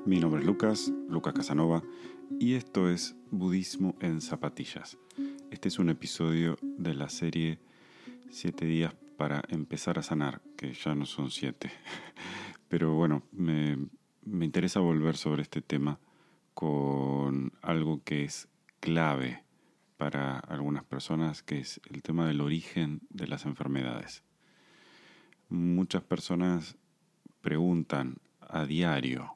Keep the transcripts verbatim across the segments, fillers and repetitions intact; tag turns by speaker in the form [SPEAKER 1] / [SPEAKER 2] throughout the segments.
[SPEAKER 1] Mi nombre es Lucas, Lucas Casanova, y esto es Budismo en Zapatillas. Este es un episodio de la serie siete días para empezar a sanar, que ya no son siete. Pero bueno, me, me interesa volver sobre este tema con algo que es clave para algunas personas, que es el tema del origen de las enfermedades. Muchas personas preguntan a diario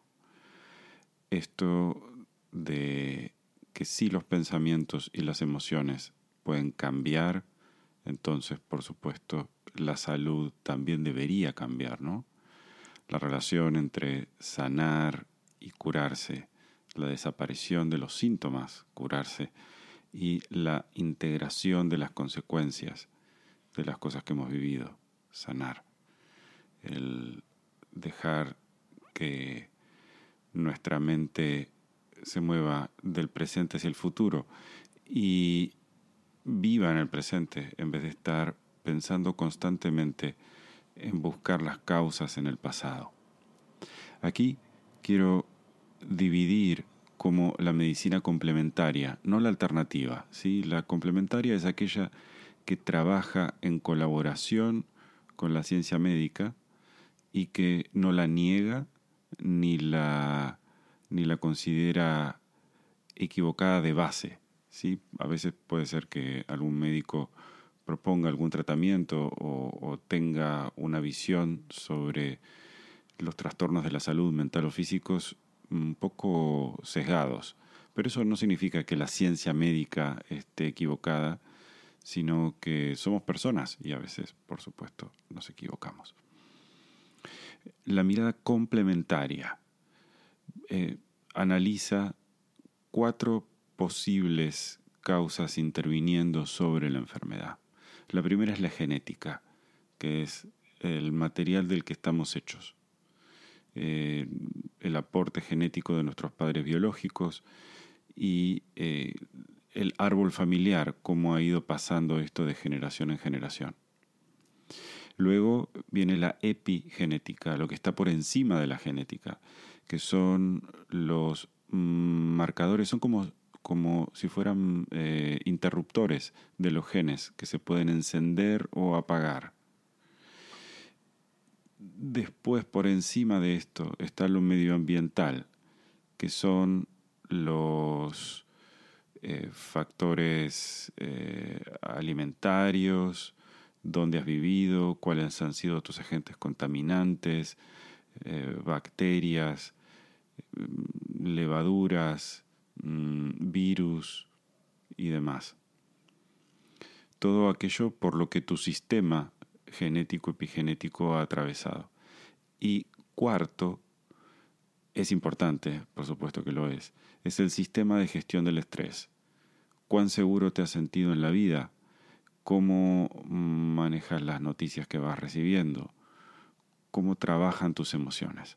[SPEAKER 1] esto de que si los pensamientos y las emociones pueden cambiar, entonces, por supuesto, la salud también debería cambiar, ¿no? La relación entre sanar y curarse, la desaparición de los síntomas, curarse, y la integración de las consecuencias de las cosas que hemos vivido, sanar. El dejar que nuestra mente se mueva del presente hacia el futuro y viva en el presente en vez de estar pensando constantemente en buscar las causas en el pasado. Aquí quiero dividir como la medicina complementaria, no la alternativa, ¿sí? La complementaria es aquella que trabaja en colaboración con la ciencia médica y que no la niega ni la, ni la considera equivocada de base, ¿sí? A veces puede ser que algún médico proponga algún tratamiento o, o tenga una visión sobre los trastornos de la salud mental o físicos un poco sesgados, pero eso no significa que la ciencia médica esté equivocada, sino que somos personas y a veces, por supuesto, nos equivocamos. La mirada complementaria eh, analiza cuatro posibles causas interviniendo sobre la enfermedad. La primera es la genética, que es el material del que estamos hechos. Eh, el aporte genético de nuestros padres biológicos y eh, el árbol familiar, cómo ha ido pasando esto de generación en generación. Luego viene la epigenética, lo que está por encima de la genética, que son los marcadores, son como, como si fueran eh, interruptores de los genes que se pueden encender o apagar. Después, por encima de esto, está lo medioambiental, que son los eh, factores eh, alimentarios, dónde has vivido, cuáles han sido tus agentes contaminantes, eh, bacterias, levaduras, mmm, virus y demás. Todo aquello por lo que tu sistema genético epigenético ha atravesado. Y cuarto, es importante, por supuesto que lo es, es el sistema de gestión del estrés. ¿Cuán seguro te has sentido en la vida? ¿Cómo manejas las noticias que vas recibiendo? ¿Cómo trabajan tus emociones?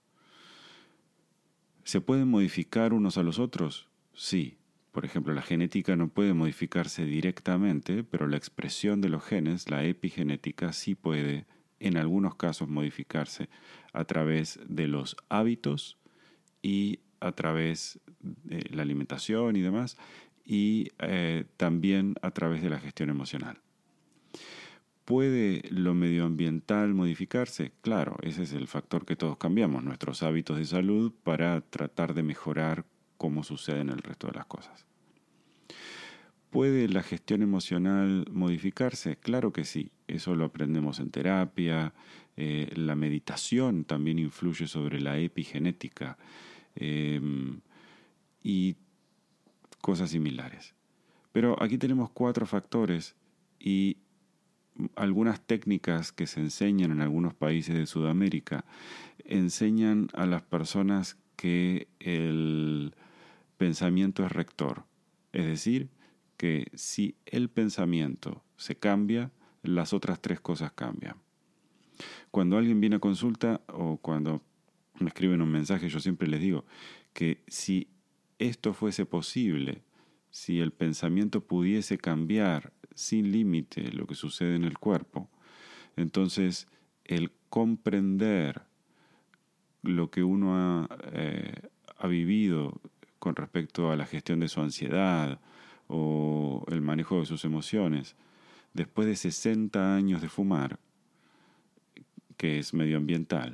[SPEAKER 1] ¿Se pueden modificar unos a los otros? Sí. Por ejemplo, la genética no puede modificarse directamente, pero la expresión de los genes, la epigenética, sí puede, en algunos casos, modificarse a través de los hábitos y a través de la alimentación y demás, y eh, también a través de la gestión emocional. ¿Puede lo medioambiental modificarse? Claro, ese es el factor que todos cambiamos, nuestros hábitos de salud para tratar de mejorar cómo sucede en el resto de las cosas. ¿Puede la gestión emocional modificarse? Claro que sí, eso lo aprendemos en terapia, eh, la meditación también influye sobre la epigenética eh, y cosas similares. Pero aquí tenemos cuatro factores y algunas técnicas que se enseñan en algunos países de Sudamérica enseñan a las personas que el pensamiento es rector. Es decir, que si el pensamiento se cambia, las otras tres cosas cambian. Cuando alguien viene a consulta o cuando me escriben un mensaje, yo siempre les digo que si esto fuese posible, si el pensamiento pudiese cambiar sin límite lo que sucede en el cuerpo, entonces el comprender lo que uno ha, eh, ha vivido con respecto a la gestión de su ansiedad o el manejo de sus emociones, después de sesenta años de fumar, que es medioambiental,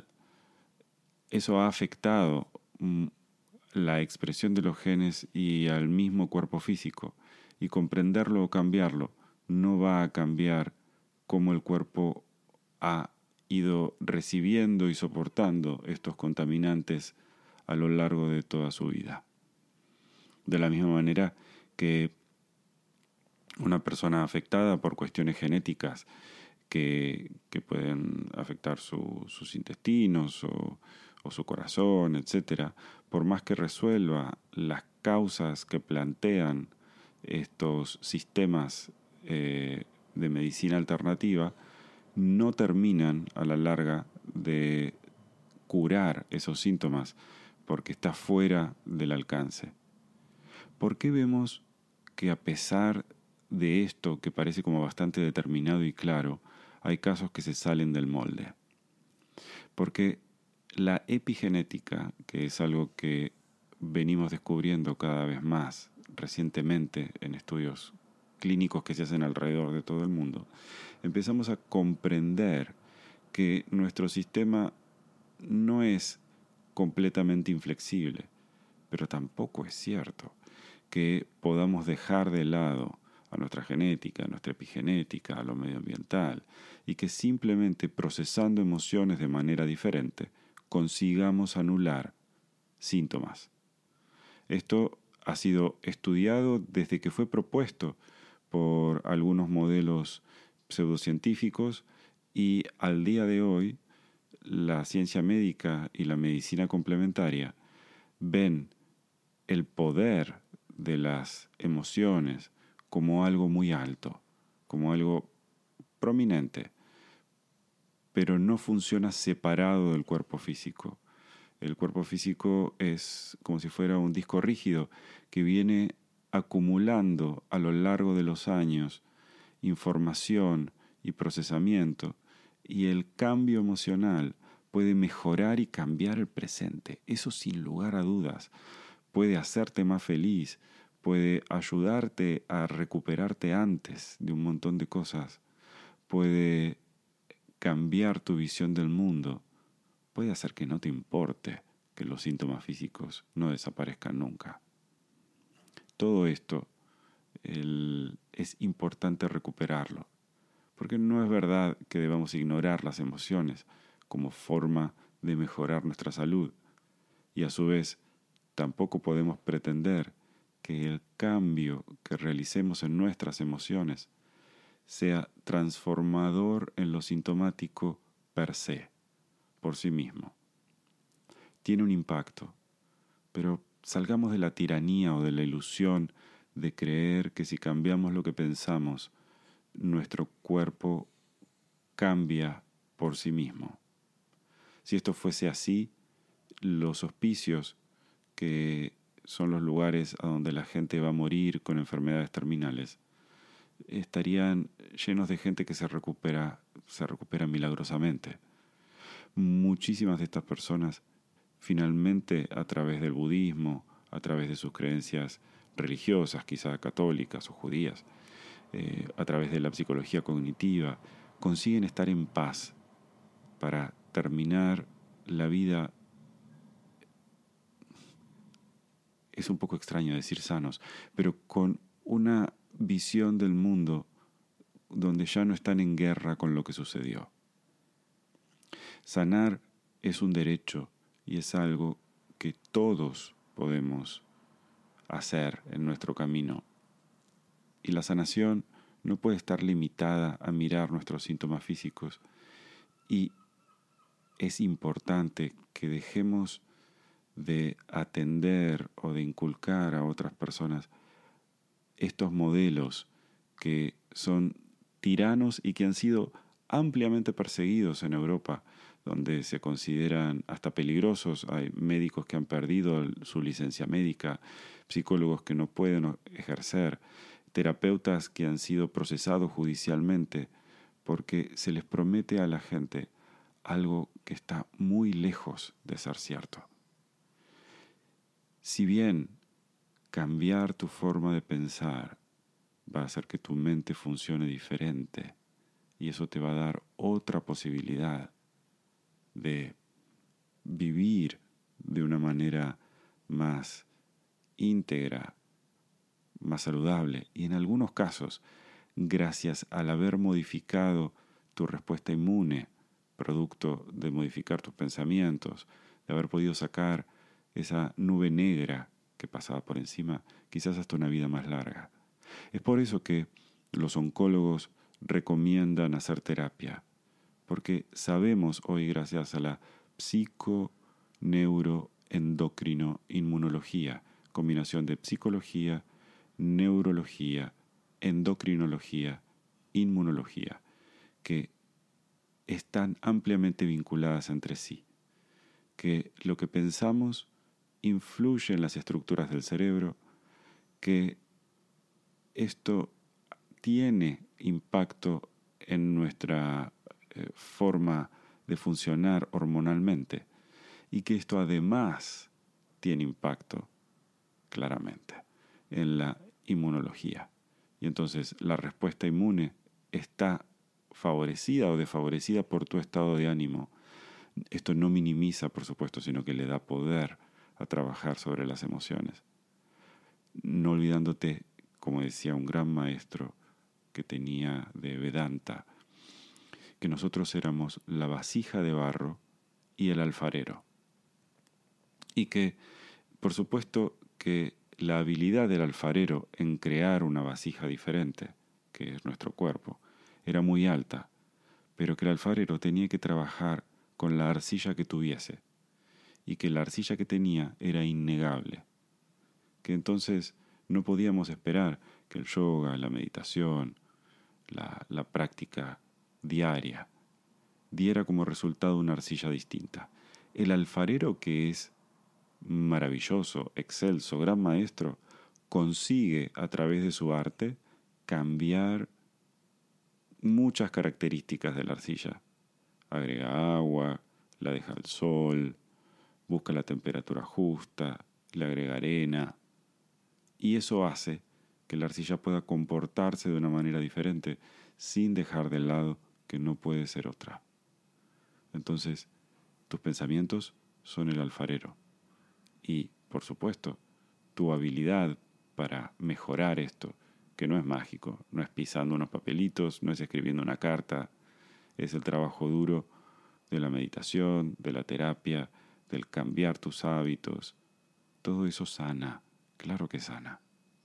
[SPEAKER 1] eso ha afectado mm, la expresión de los genes y al mismo cuerpo físico, y comprenderlo o cambiarlo no va a cambiar cómo el cuerpo ha ido recibiendo y soportando estos contaminantes a lo largo de toda su vida. De la misma manera que una persona afectada por cuestiones genéticas que, que pueden afectar su, sus intestinos o, o su corazón, etcétera, por más que resuelva las causas que plantean estos sistemas eh, de medicina alternativa, no terminan a la larga de curar esos síntomas porque está fuera del alcance. ¿Por qué vemos que a pesar de esto que parece como bastante determinado y claro, hay casos que se salen del molde? Porque la epigenética, que es algo que venimos descubriendo cada vez más recientemente en estudios clínicos que se hacen alrededor de todo el mundo, empezamos a comprender que nuestro sistema no es completamente inflexible, pero tampoco es cierto que podamos dejar de lado a nuestra genética, a nuestra epigenética, a lo medioambiental, y que simplemente procesando emociones de manera diferente consigamos anular síntomas. Esto ha sido estudiado desde que fue propuesto por algunos modelos pseudocientíficos, y al día de hoy la ciencia médica y la medicina complementaria ven el poder de las emociones como algo muy alto, como algo prominente, pero no funciona separado del cuerpo físico. El cuerpo físico es como si fuera un disco rígido que viene acumulando a lo largo de los años información y procesamiento, y el cambio emocional puede mejorar y cambiar el presente. Eso sin lugar a dudas. Puede hacerte más feliz, puede ayudarte a recuperarte antes de un montón de cosas, puede cambiar tu visión del mundo, puede hacer que no te importe que los síntomas físicos no desaparezcan nunca. Todo esto el, es importante recuperarlo, porque no es verdad que debamos ignorar las emociones como forma de mejorar nuestra salud, y a su vez tampoco podemos pretender que el cambio que realicemos en nuestras emociones sea transformador en lo sintomático per se, por sí mismo. Tiene un impacto, pero salgamos de la tiranía o de la ilusión de creer que si cambiamos lo que pensamos, nuestro cuerpo cambia por sí mismo. Si esto fuese así, los hospicios, que son los lugares a donde la gente va a morir con enfermedades terminales, estarían llenos de gente que se recupera, se recupera milagrosamente. Muchísimas de estas personas, finalmente, a través del budismo, a través de sus creencias religiosas, quizás católicas o judías, eh, a través de la psicología cognitiva, consiguen estar en paz para terminar la vida. Es un poco extraño decir sanos, pero con una visión del mundo donde ya no están en guerra con lo que sucedió. Sanar es un derecho y es algo que todos podemos hacer en nuestro camino. Y la sanación no puede estar limitada a mirar nuestros síntomas físicos, y es importante que dejemos de atender o de inculcar a otras personas estos modelos que son tiranos y que han sido ampliamente perseguidos en Europa, donde se consideran hasta peligrosos. Hay médicos que han perdido su licencia médica, psicólogos que no pueden ejercer, terapeutas que han sido procesados judicialmente porque se les promete a la gente algo que está muy lejos de ser cierto. Si bien cambiar tu forma de pensar va a hacer que tu mente funcione diferente y eso te va a dar otra posibilidad de vivir de una manera más íntegra, más saludable y en algunos casos, gracias al haber modificado tu respuesta inmune, producto de modificar tus pensamientos, de haber podido sacar esa nube negra que pasaba por encima, quizás hasta una vida más larga. Es por eso que los oncólogos recomiendan hacer terapia, porque sabemos hoy, gracias a la psico-neuro-endocrino-inmunología, combinación de psicología, neurología, endocrinología, inmunología, que están ampliamente vinculadas entre sí, que lo que pensamos influye en las estructuras del cerebro, que esto tiene impacto en nuestra eh, forma de funcionar hormonalmente y que esto además tiene impacto claramente en la inmunología. Y entonces la respuesta inmune está favorecida o desfavorecida por tu estado de ánimo. Esto no minimiza, por supuesto, sino que le da poder a trabajar sobre las emociones. No olvidándote, como decía un gran maestro que tenía de Vedanta, que nosotros éramos la vasija de barro y el alfarero. Y que, por supuesto, que la habilidad del alfarero en crear una vasija diferente, que es nuestro cuerpo, era muy alta, pero que el alfarero tenía que trabajar con la arcilla que tuviese, y que la arcilla que tenía era innegable, que entonces no podíamos esperar que el yoga, la meditación, la, la práctica diaria, diera como resultado una arcilla distinta. El alfarero, que es maravilloso, excelso, gran maestro, consigue a través de su arte cambiar muchas características de la arcilla. Agrega agua, la deja al sol, busca la temperatura justa, le agrega arena, y eso hace que la arcilla pueda comportarse de una manera diferente sin dejar de lado que no puede ser otra. Entonces, tus pensamientos son el alfarero. Y, por supuesto, tu habilidad para mejorar esto, que no es mágico, no es pisando unos papelitos, no es escribiendo una carta, es el trabajo duro de la meditación, de la terapia, del cambiar tus hábitos. Todo eso sana, claro que sana.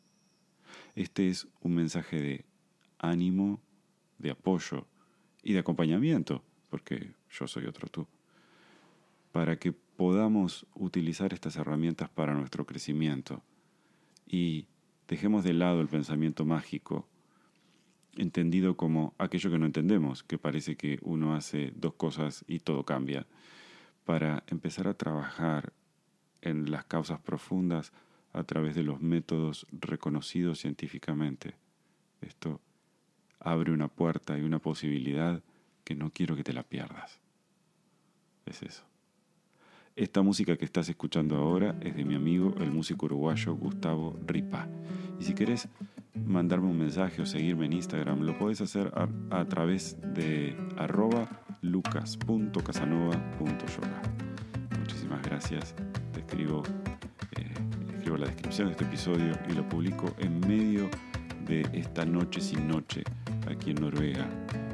[SPEAKER 1] Este es un mensaje de ánimo, de apoyo y de acompañamiento, porque yo soy otro tú, para que podamos utilizar estas herramientas para nuestro crecimiento y dejemos de lado el pensamiento mágico, entendido como aquello que no entendemos, que parece que uno hace dos cosas y todo cambia, para empezar a trabajar en las causas profundas a través de los métodos reconocidos científicamente. Esto abre una puerta y una posibilidad que no quiero que te la pierdas. Es eso. Esta música que estás escuchando ahora es de mi amigo, el músico uruguayo Gustavo Ripa. Y si querés mandarme un mensaje o seguirme en Instagram, lo podés hacer a, a través de arroba lucas punto casanova punto yoga. Muchísimas gracias. Te escribo, eh, escribo la descripción de este episodio y lo publico en medio de esta noche sin noche aquí en Noruega.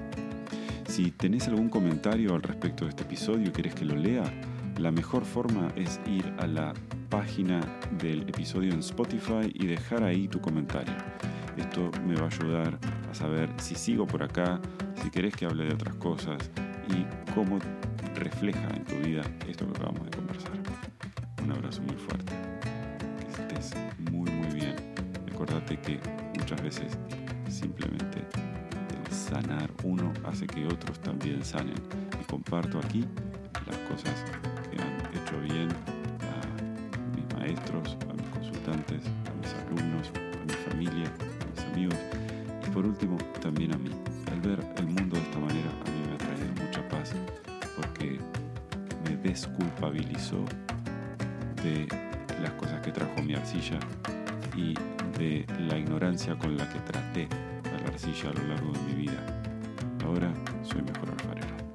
[SPEAKER 1] Si tenés algún comentario al respecto de este episodio y querés que lo lea, la mejor forma es ir a la página del episodio en Spotify y dejar ahí tu comentario. Esto me va a ayudar a saber si sigo por acá, si querés que hable de otras cosas y cómo refleja en tu vida esto que acabamos de conversar. Un abrazo muy fuerte. Que estés muy muy bien. Recordate que muchas veces simplemente el sanar uno hace que otros también sanen. Y comparto aquí las cosas que han hecho bien a mis maestros, a mis consultantes, a mis alumnos, a mi familia, a mis amigos y por último también a mí. Al ver el mundo de esta manera a mí me ha traído mucha paz porque desculpabilizó de las cosas que trajo mi arcilla y de la ignorancia con la que traté a la arcilla a lo largo de mi vida. Ahora soy mejor alfarero.